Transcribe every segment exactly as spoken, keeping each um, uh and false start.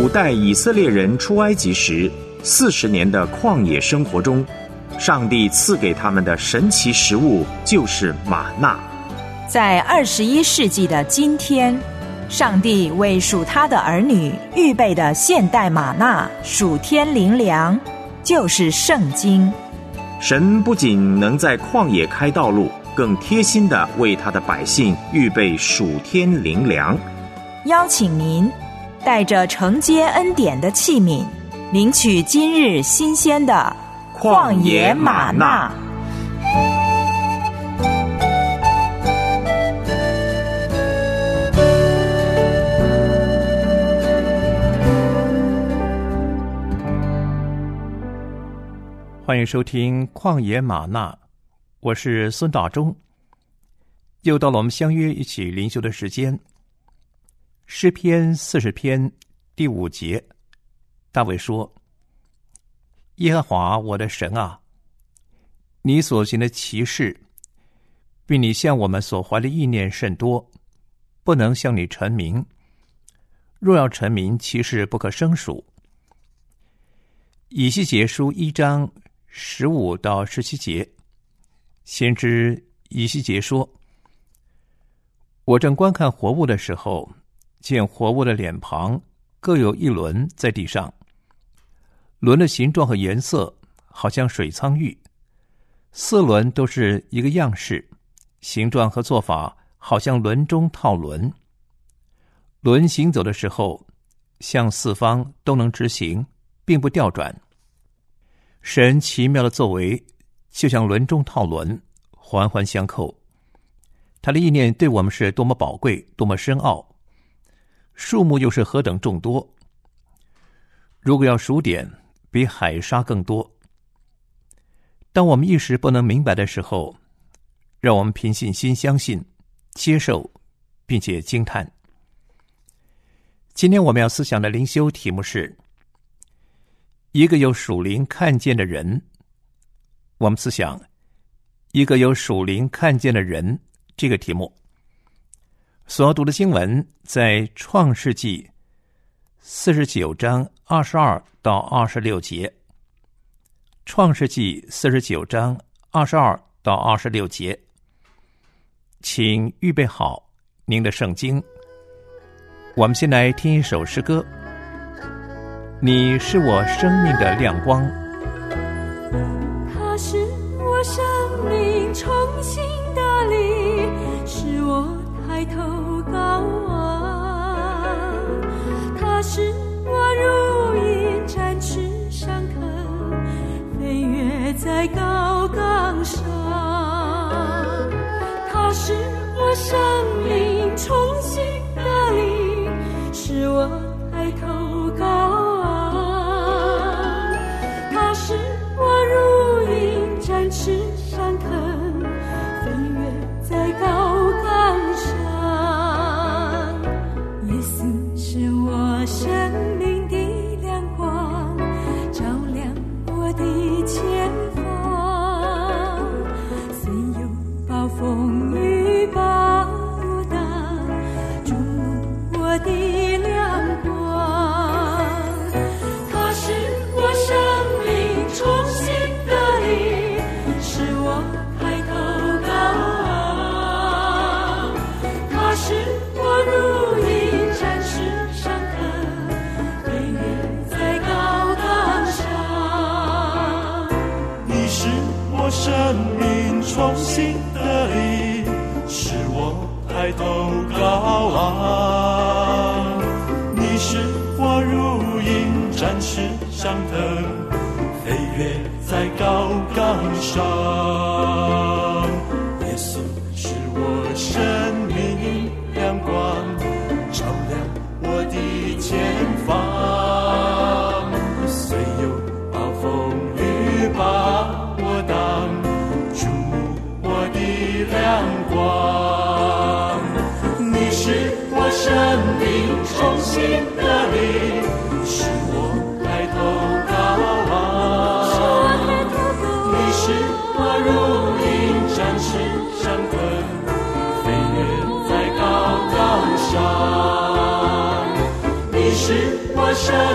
古代以色列人出埃及时四十年的旷野生活中，上帝赐给他们的神奇食物就是玛纳。 在二十一世纪的今天，上帝为属他的儿女预备的现代玛纳属天灵粮，就是圣经。 神不仅能在旷野开道路，更贴心地为他的百姓预备属天灵粮。 邀请您带着承接恩典的器皿，领取今日新鲜的旷野玛纳。 欢迎收听旷野玛纳，我是孙大中。又到了我们相约一起灵修的时间。诗篇四十篇第五节，大卫说：耶和华我的神啊，你所行的奇事，并你向我们所怀的意念甚多，不能向你陈明。若要陈明，其事不可胜数。以西结书一章十五到十七节，先知以西结说：我正观看活物的时候，见活物的脸庞各有一轮在地上，轮的形状和颜色好像水苍玉，四轮都是一个样式，形状和做法好像轮中套轮。轮行走的时候，向四方都能直行，并不调转。神奇妙的作为就像轮中套轮，环环相扣。他的意念对我们是多么宝贵，多么深奥，数目又是何等众多。如果要数点，比海沙更多。当我们一时不能明白的时候，让我们凭信心相信、接受，并且惊叹。今天我们要思想的灵修题目是一个有属灵看见的人。我们思想一个有属灵看见的人这个题目。所要读的经文在创世纪四十九章二十二到二十六节。创世纪四十九章二十二到二十六节，请预备好您的圣经。我们先来听一首诗歌。你是我生命的亮光， 它是我生命重新的力，使我抬头高望。它是我如鹰展翅上腾，飞跃在高岗上。它是我生命重新的力，使我抬头高望。是我如鹰展翅上腾，飞跃在高岗上。耶稣是我生命的亮光，照亮我的前方。虽有暴风雨暴荡，注目我的亮光。他是我生重新的力，使我抬头高望。它是我如鹰展翅上腾，飞跃在高岗上。 你是我生命重新的力，使我抬头高望。你是我如鹰展翅上腾，飞跃在高岗上。耶稣是我生命亮光，照亮我的前方。虽有暴风雨把我挡，注目我的亮光。你是我生命重新的力，使我抬头高望。你是我如鹰展翅上腾，飞跃在高岗上。你是我生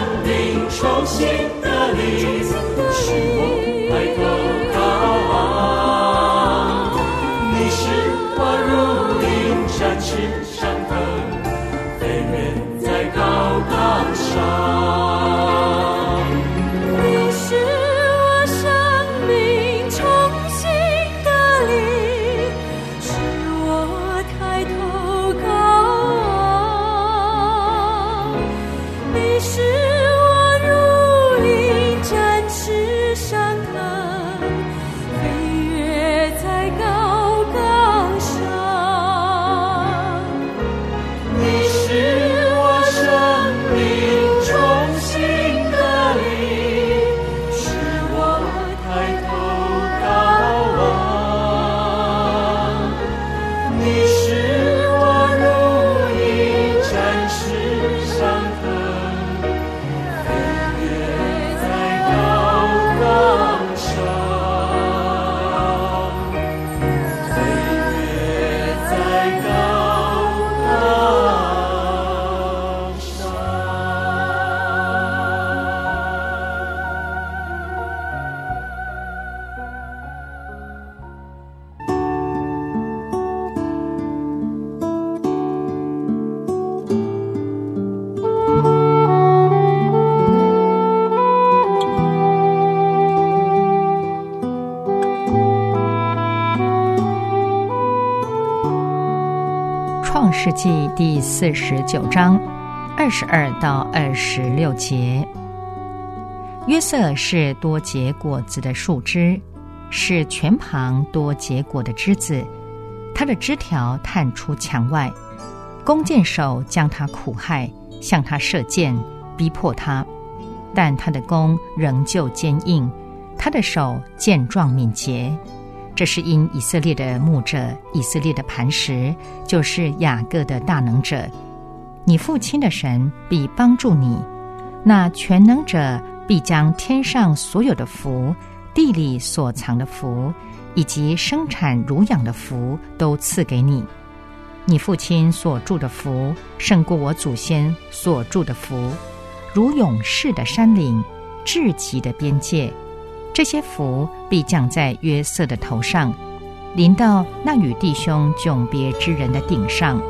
创世纪第四十九章二十二到二十六节。约瑟是多结果子的树枝，是泉旁多结果的枝子，他的枝条探出墙外，弓箭手将他苦害，向他射箭，逼迫他，但他的弓仍旧坚硬，他的手健壮敏捷。这是因以色列的牧者，以色列的磐石，就是雅各的大能者。你父亲的神必帮助你，那全能者必将天上所有的福，地里所藏的福，以及生产乳养的福都赐给你。你父亲所住的福胜过我祖先所住的福，如勇士的山岭，至极的边界。这些福必降在约瑟的头上，临到那与弟兄迥别之人的顶上。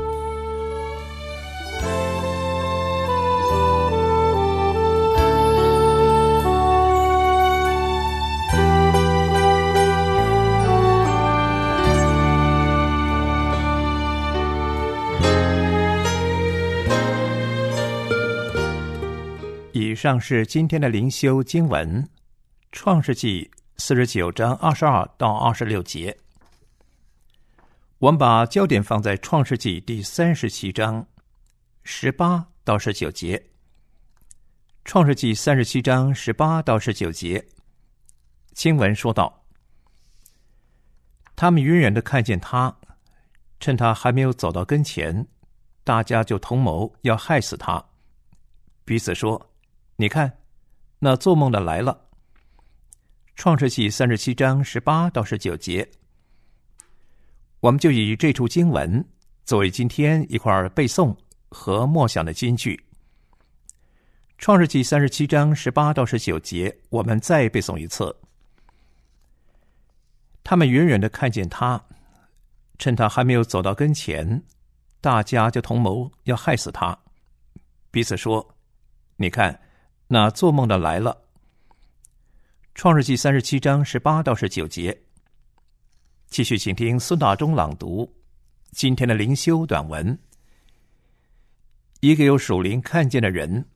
以上是今天的灵修经文，创世纪四十九章二十二到二十六节。我们把焦点放在创世纪第三十七章十八到十九节。创世纪三十七章十八到十九节，经文说道：他们远远地看见他，趁他还没有走到跟前，大家就同谋要害死他，彼此说：你看，那做梦的来了。创世纪三十七章十八到十九节，我们就以这处经文作为今天一块背诵和默想的金句。创世纪三十七章十八到十九节，我们再背诵一次。他们远远地看见他，趁他还没有走到跟前，大家就同谋要害死他，彼此说：你看，那做梦的来了。创世纪三十七章十八到十九节，继续请听孙大中朗读今天的灵修短文。一个有属灵看见的人。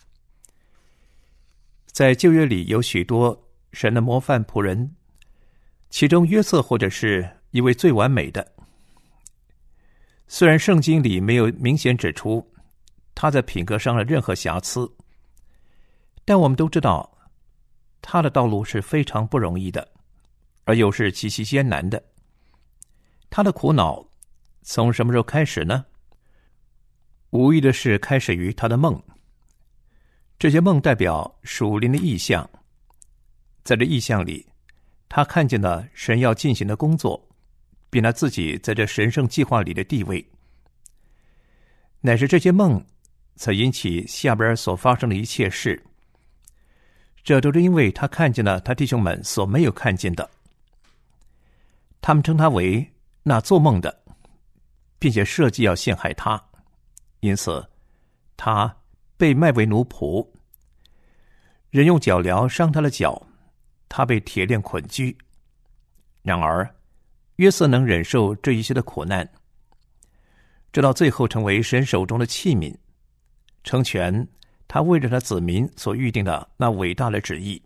在旧约里有许多神的模范仆人，其中约瑟或者是一位最完美的。虽然圣经里没有明显指出他在品格上的任何瑕疵，但我们都知道他的道路是非常不容易的，而又是极其艰难的。他的苦恼从什么时候开始呢？无疑的是开始于他的梦。这些梦代表属灵的意象，在这意象里，他看见了神要进行的工作，并他自己在这神圣计划里的地位。乃是这些梦才引起下边所发生的一切事，这都是因为他看见了他弟兄们所没有看见的。他们称他为那做梦的，并且设计要陷害他，因此他被卖为奴仆，人用脚镣伤他的脚，他被铁链捆拘。然而约瑟能忍受这一些的苦难，直到最后成为神手中的器皿，成全他为着他子民所预定的那伟大的旨意。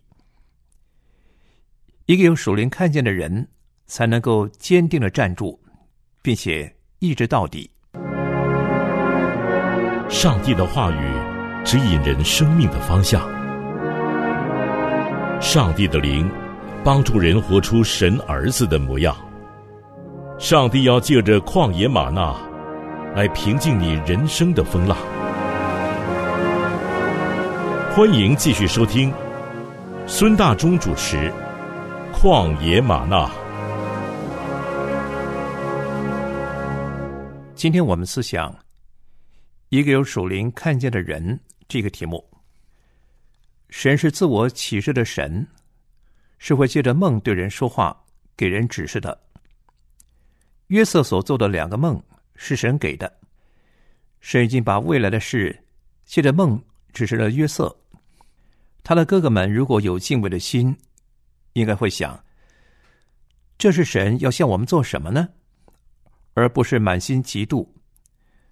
一个有属灵看见的人，才能够坚定地站住，并且一直到底。 上帝的话语指引人生命的方向，上帝的灵帮助人活出神儿子的模样。上帝要借着旷野吗哪来平静你人生的风浪。欢迎继续收听孙大中主持《旷野吗哪》。 今天我们思想一个有属灵看见的人这个题目。神是自我启示的神，是会借着梦对人说话，给人指示的。约瑟所做的两个梦是神给的，神已经把未来的事借着梦指示了约瑟。他的哥哥们如果有敬畏的心，应该会想，这是神要向我们做什么呢？而不是满心嫉妒，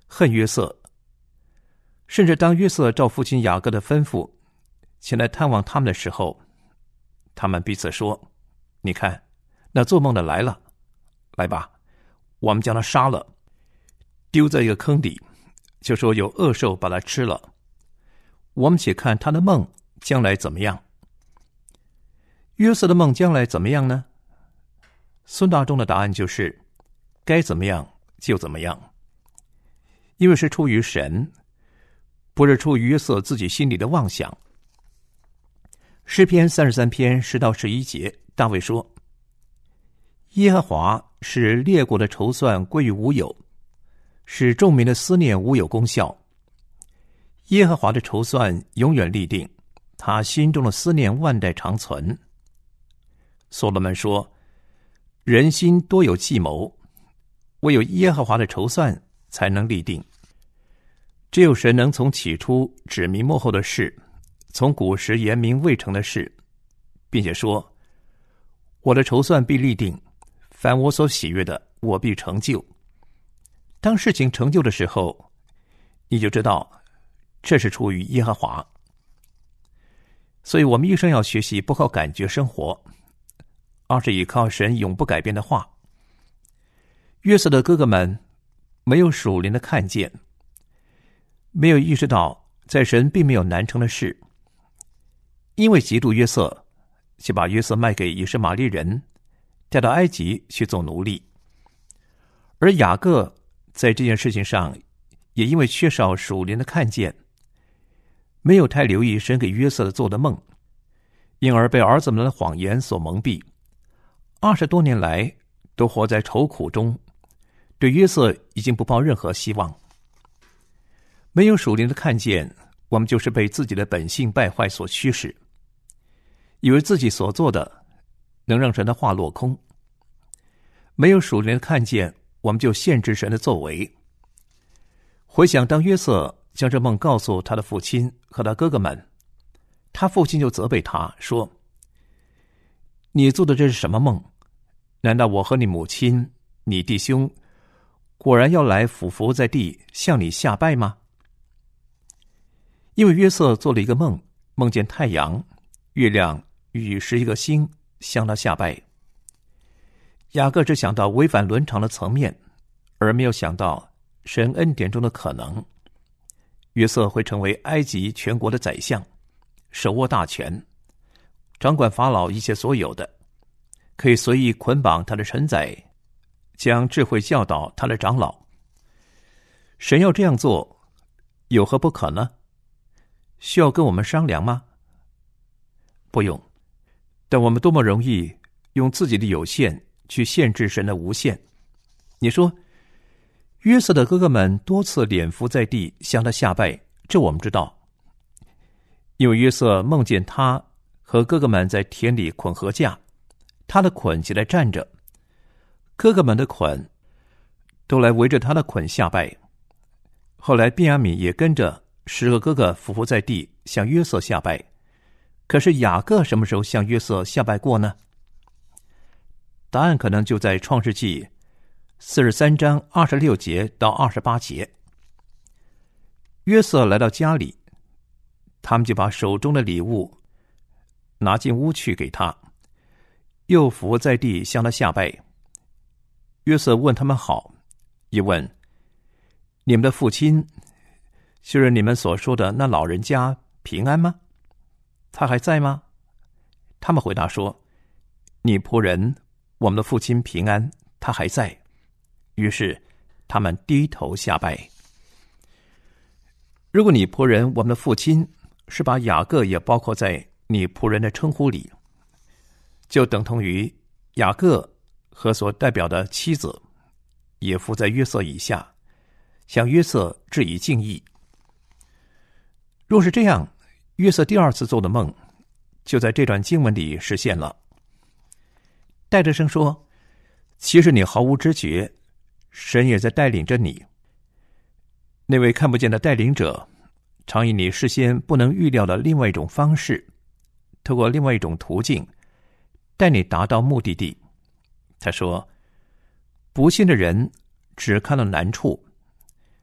恨约瑟，甚至当约瑟照父亲雅各的吩咐前来探望他们的时候，他们彼此说：你看，那做梦的来了，来吧，我们将他杀了，丢在一个坑里，就说有恶兽把他吃了，我们且看他的梦将来怎么样。约瑟的梦将来怎么样呢？孙大中的答案就是该怎么样就怎么样，因为是出于神，不是出于约瑟自己心里的妄想。诗篇三十三篇十到十一节，大卫说：耶和华使列国的筹算归于无有，使众民的思念无有功效。耶和华的筹算永远立定，他心中的思念万代长存。所罗门说：人心多有计谋，唯有耶和华的筹算才能立定。只有神能从起初指明末后的事，从古时言明未成的事，并且说：我的筹算必立定，凡我所喜悦的，我必成就。当事情成就的时候，你就知道这是出于耶和华。所以我们一生要学习不靠感觉生活，而是依靠神永不改变的话。约瑟的哥哥们没有属灵的看见，没有意识到在神并没有难成的事，因为嫉妒约瑟，就把约瑟卖给以实玛利人，带到埃及去做奴隶。而雅各在这件事情上也因为缺少属灵的看见，没有太留意神给约瑟做的梦，因而被儿子们的谎言所蒙蔽，二十多年来都活在愁苦中，对约瑟已经不抱任何希望。没有属灵的看见，我们就是被自己的本性败坏所驱使，以为自己所做的能让神的话落空。没有属灵的看见，我们就限制神的作为。回想当约瑟将这梦告诉他的父亲和他哥哥们，他父亲就责备他说：你做的这是什么梦？难道我和你母亲、你弟兄果然要来俯伏在地向你下拜吗？因为约瑟做了一个梦，梦见太阳、月亮与十一个星向他下拜。雅各只想到违反伦常的层面，而没有想到神恩典中的可能。约瑟会成为埃及全国的宰相，手握大权，掌管法老一切所有的，可以随意捆绑他的臣宰，将智慧教导他的长老。神要这样做，有何不可呢？需要跟我们商量吗？不用。但我们多么容易用自己的有限去限制神的无限。你说约瑟的哥哥们多次脸伏在地向他下拜，这我们知道，因为约瑟梦见他和哥哥们在田里捆禾架，他的捆起来站着，哥哥们的捆都来围着他的捆下拜。后来便雅悯也跟着十个哥哥伏伏在地向约瑟下拜，可是雅各什么时候向约瑟下拜过呢？答案可能就在创世纪四十三章二十六节到二十八节。约瑟来到家里，他们就把手中的礼物拿进屋去给他，又伏在地向他下拜。约瑟问他们好，也问你们的父亲，就是你们所说的那老人家平安吗？他还在吗？他们回答说：你仆人我们的父亲平安，他还在。于是他们低头下拜。如果你仆人我们的父亲是把雅各也包括在你仆人的称呼里，就等同于雅各和所代表的妻子也伏在约瑟以下，向约瑟致以敬意。若是这样，约瑟第二次做的梦就在这段经文里实现了。戴德生说，其实你毫无知觉，神也在带领着你。那位看不见的带领者常以你事先不能预料的另外一种方式，透过另外一种途径带你达到目的地。他说，不信的人只看到难处，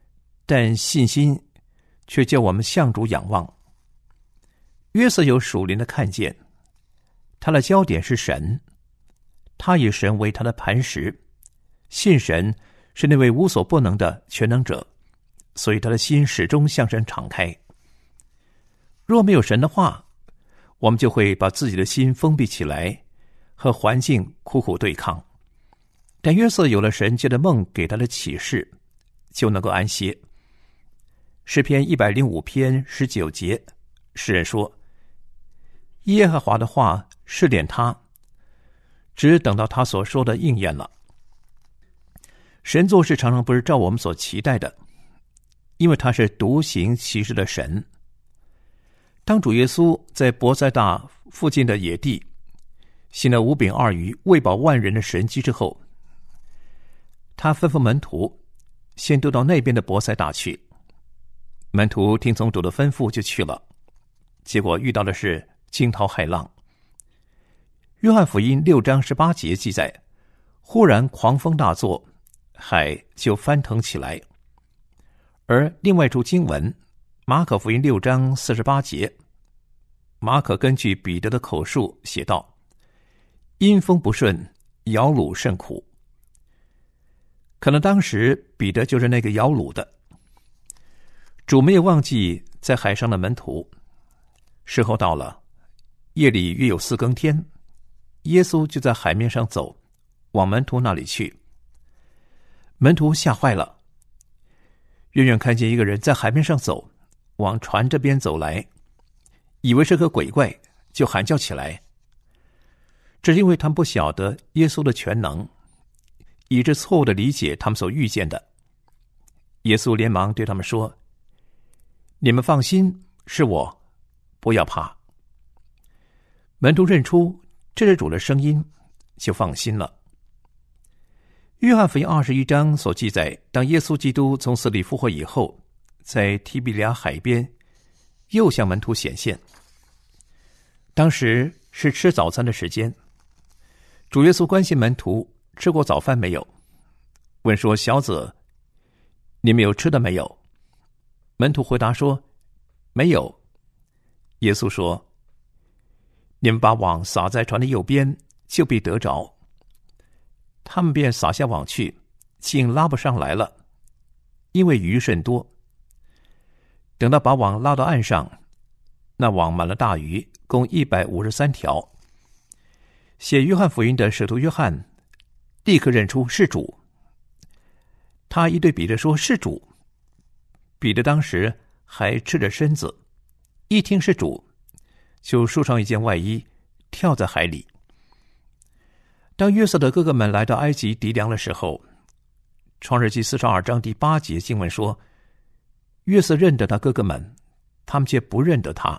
但信心却叫我们向主仰望。约瑟有属灵的看见，他的焦点是神，他以神为他的磐石，信神是那位无所不能的全能者，所以他的心始终向神敞开。若没有神的话，我们就会把自己的心封闭起来，和环境苦苦对抗。但约瑟有了神借着梦给他的启示，就能够安歇。诗篇一百零五篇十九节，诗人说：耶和华的话试炼他，只等到他所说的应验了。神做事常常不是照我们所期待的，因为他是独行其事的神。当主耶稣在伯赛大附近的野地行了五饼二鱼喂饱万人的神迹之后，他吩咐门徒先渡到那边的伯赛大去。门徒听从主的吩咐就去了，结果遇到的是惊涛骇浪。约翰福音六章十八节记载，忽然狂风大作，海就翻腾起来。而另外一处经文，马可福音六章四十八节，马可根据彼得的口述写道：因风不顺，摇橹甚苦。可能当时彼得就是那个摇橹的。主没有忘记在海上的门徒。时候到了，夜里约有四更天，耶稣就在海面上走，往门徒那里去。门徒吓坏了，远远看见一个人在海面上走，往船这边走来，以为是个鬼怪，就喊叫起来。只因为他们不晓得耶稣的全能，以致错误的理解他们所遇见的。耶稣连忙对他们说：你们放心，是我，不要怕。门徒认出这是主的声音，就放心了。约翰福音二十一章所记载，当耶稣基督从死里复活以后，在提比利亚海边又向门徒显现。当时是吃早餐的时间，主耶稣关心门徒吃过早饭没有，问说：小子，你们有吃的没有？门徒回答说：没有。耶稣说：你们把网撒在船的右边，就必得着。他们便撒下网去，竟拉不上来了，因为鱼甚多。等到把网拉到岸上，那网满了大鱼，共一百五十三条。写约翰福音的使徒约翰立刻认出是主，他一对彼得说：是主。彼得当时还赤着身子，一听是主，就束上一件外衣，跳在海里。当约瑟的哥哥们来到埃及籴粮的时候，创世纪四十二章第八节经文说：约瑟认得他哥哥们，他们却不认得他。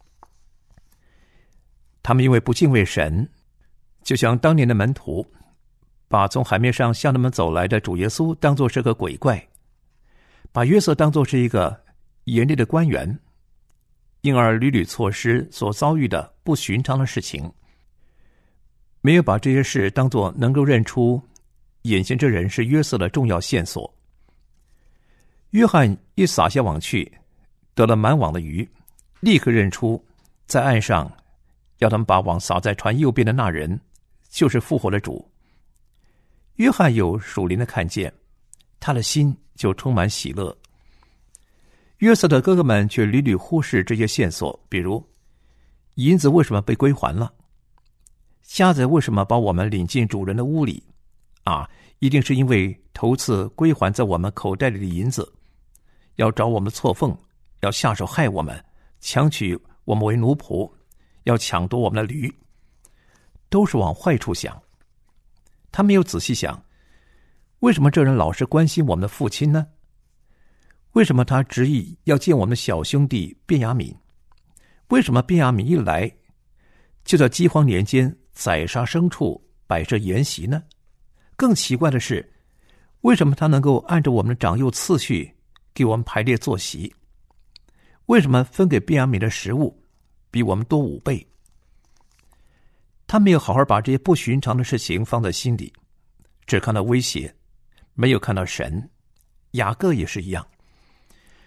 他们因为不敬畏神，就像当年的门徒，把从海面上向他们走来的主耶稣当作是个鬼怪，把约瑟当作是一个严厉的官员，因而屡屡错失所遭遇的不寻常的事情，没有把这些事当作能够认出眼前这人是约瑟的重要线索。约翰一撒下网去，得了满网的鱼，立刻认出在岸上要他们把网撒在船右边的那人就是复活的主。约翰有属灵的看见，他的心就充满喜乐。约瑟的哥哥们却屡屡忽视这些线索，比如银子为什么被归还了，瞎子为什么把我们领进主人的屋里啊，一定是因为头次归还在我们口袋里的银子，要找我们的错缝，要下手害我们，强取我们为奴仆，要抢夺我们的驴，都是往坏处想。他没有仔细想，为什么这人老是关心我们的父亲呢？为什么他执意要见我们的小兄弟便雅悯？为什么便雅悯一来就在饥荒年间宰杀牲畜，摆设筵席呢？更奇怪的是，为什么他能够按照我们的长幼次序给我们排列坐席？为什么分给便雅悯的食物比我们多五倍？他没有好好把这些不寻常的事情放在心里，只看到威胁，没有看到神。雅各也是一样，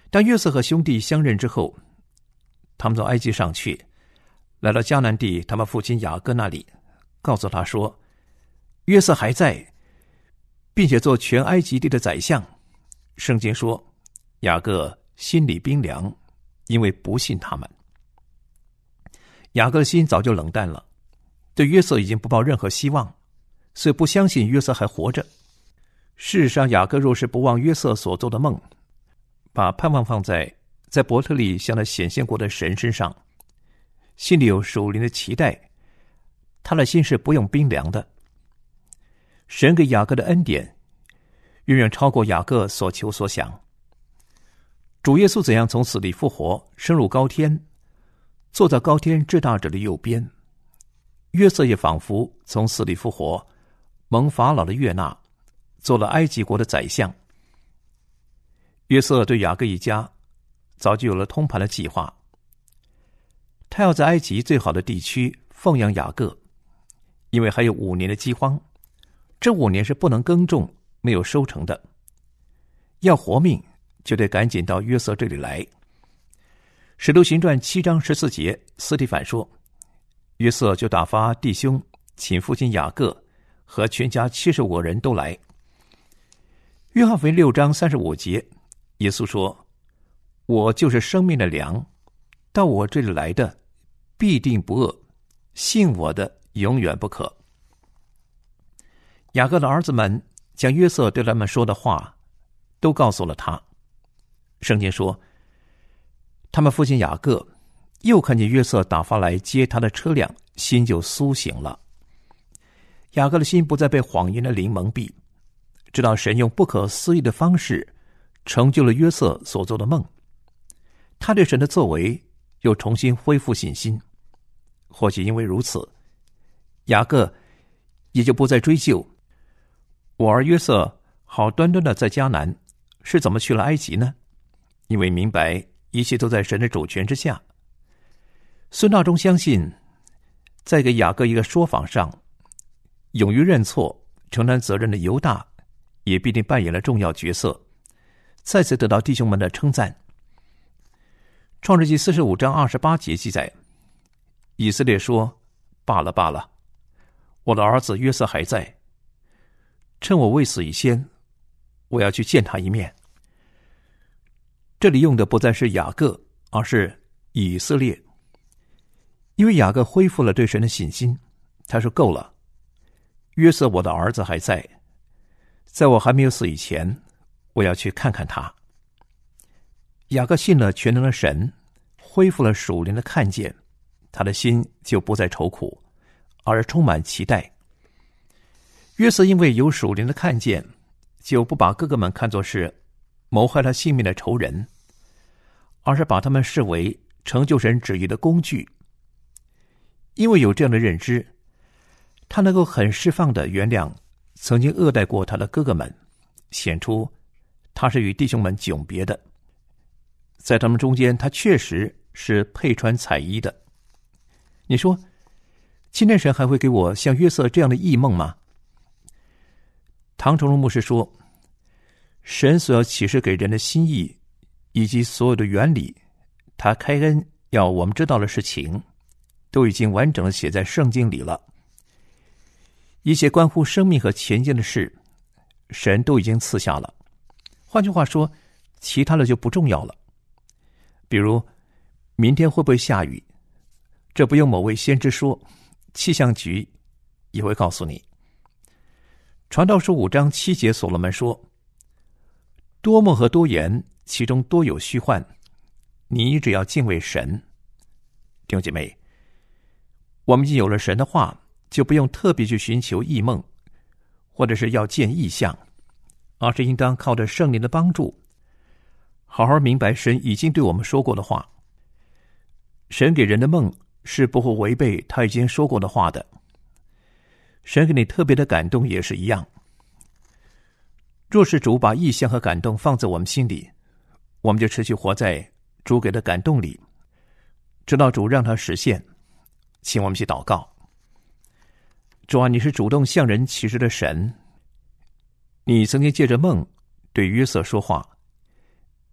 当约瑟和兄弟相认之后，他们从埃及上去，来到迦南地他们父亲雅各那里，告诉他说，约瑟还在，并且做全埃及地的宰相。圣经说，雅各心里冰凉，因为不信他们。雅各的心早就冷淡了，对约瑟已经不抱任何希望，所以不相信约瑟还活着。事实上，雅各若是不忘约瑟所做的梦，把盼望放在在伯特利向他显现过的神身上，心里有属灵的期待，他的心是不用冰凉的。神给雅各的恩典远远超过雅各所求所想。主耶稣怎样从死里复活，升入高天，坐在高天至大者的右边，约瑟也仿佛从死里复活，蒙法老的悦纳，做了埃及国的宰相。约瑟对雅各一家早就有了通盘的计划，他要在埃及最好的地区奉养雅各，因为还有五年的饥荒，这五年是不能耕种，没有收成的，要活命就得赶紧到约瑟这里来。使徒行传七章十四节，司提反说，约瑟就打发弟兄请父亲雅各和全家七十五个人都来。约翰福音六章三十五节，耶稣说，我就是生命的粮，到我这里来的必定不饿，信我的永远不渴。雅各的儿子们将约瑟对他们说的话都告诉了他。圣经说，他们父亲雅各又看见约瑟打发来接他的车辆，心就苏醒了。雅各的心不再被谎言的灵蒙蔽，知道神用不可思议的方式成就了约瑟所做的梦。他对神的作为又重新恢复信心。或许因为如此，雅各也就不再追究我儿约瑟好端端的在迦南是怎么去了埃及呢？因为明白一切都在神的主权之下。孙大中相信，在给雅各一个说法上，勇于认错承担责任的犹大也必定扮演了重要角色，再次得到弟兄们的称赞。创世纪四十五章二十八节记载，以色列说，罢了罢了，我的儿子约瑟还在，趁我未死以先，我要去见他一面。这里用的不再是雅各，而是以色列。因为雅各恢复了对神的信心，他说够了，约瑟我的儿子还在，在我还没有死以前，我要去看看他。雅各信了全能的神，恢复了属灵的看见，他的心就不再愁苦，而充满期待。约瑟因为有属灵的看见，就不把哥哥们看作是谋害他性命的仇人，而是把他们视为成就神旨意的工具。因为有这样的认知，他能够很释放地原谅曾经恶待过他的哥哥们，显出他是与弟兄们迥别的。在他们中间，他确实是配穿彩衣的。你说，今天神还会给我像约瑟这样的异梦吗？唐崇荣牧师说，神所要启示给人的心意以及所有的原理，他开恩要我们知道的事情，都已经完整的写在圣经里了。一切关乎生命和前进的事，神都已经赐下了。换句话说，其他的就不重要了。比如明天会不会下雨，这不用某位先知说，气象局也会告诉你。传道书五章七节，所罗门说，多梦和多言，其中多有虚幻，你只要敬畏神。弟兄姐妹，我们已经有了神的话，就不用特别去寻求异梦，或者是要见异象，而是应当靠着圣灵的帮助，好好明白神已经对我们说过的话。神给人的梦是不会违背他已经说过的话的。神给你特别的感动也是一样。若是主把异象和感动放在我们心里，我们就持续活在主给的感动里，直到主让它实现。请我们去祷告。主啊，你是主动向人启示的神，你曾经借着梦对约瑟说话，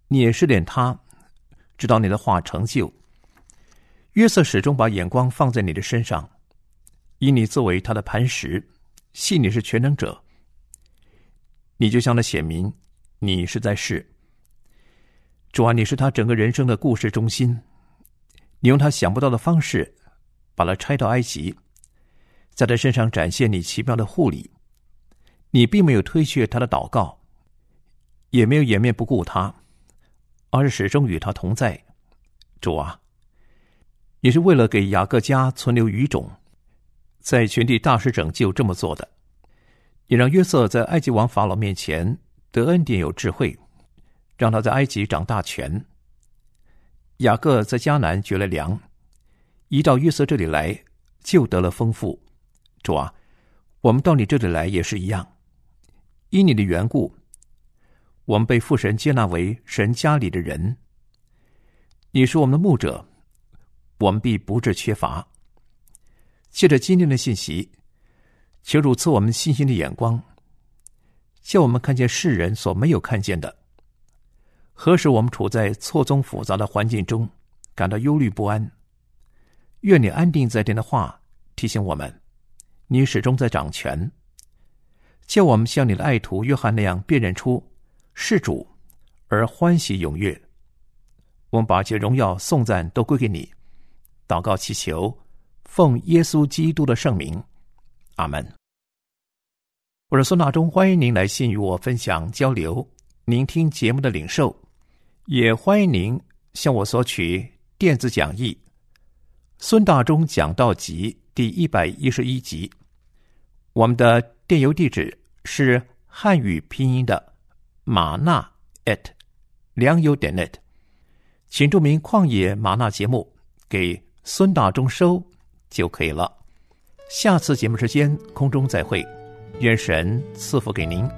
你也试炼他，直到你的话成就。约瑟始终把眼光放在你的身上，以你作为他的磐石，信你是全能者。你就向他显明你是在世。主啊，你是他整个人生的故事中心，你用他想不到的方式把他拆到埃及，在他身上展现你奇妙的护理。你并没有推却他的祷告，也没有掩面不顾他，而是始终与他同在。主啊，你是为了给雅各家存留余种，在全地大施拯救这么做的。你让约瑟在埃及王法老面前得恩典有智慧，让他在埃及长大权。雅各在迦南绝了粮，一到约瑟这里来就得了丰富。主啊，我们到你这里来也是一样，因你的缘故，我们被父神接纳为神家里的人。你是我们的牧者，我们必不致缺乏。借着今天的信息，求主赐我们信心的眼光，叫我们看见世人所没有看见的。何时我们处在错综复杂的环境中，感到忧虑不安，愿你安定在天的话提醒我们，你始终在掌权，叫我们像你的爱徒约翰那样辨认出是主而欢喜踊跃。我们把这荣耀颂赞都归给你，祷告祈求，奉耶稣基督的圣名，阿们。我是孙大中，欢迎您来信与我分享交流，您听节目的领受，也欢迎您向我索取电子讲义孙大中讲道集第一百一十一集。我们的电邮地址是汉语拼音的玛纳 at 良友点 net， 请注明旷野玛纳节目给孙大中收就可以了。下次节目时间空中再会，愿神赐福给您。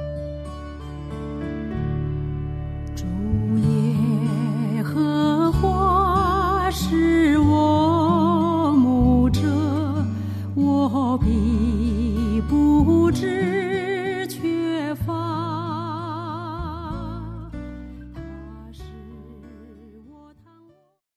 主耶和华是我牧者，我必不致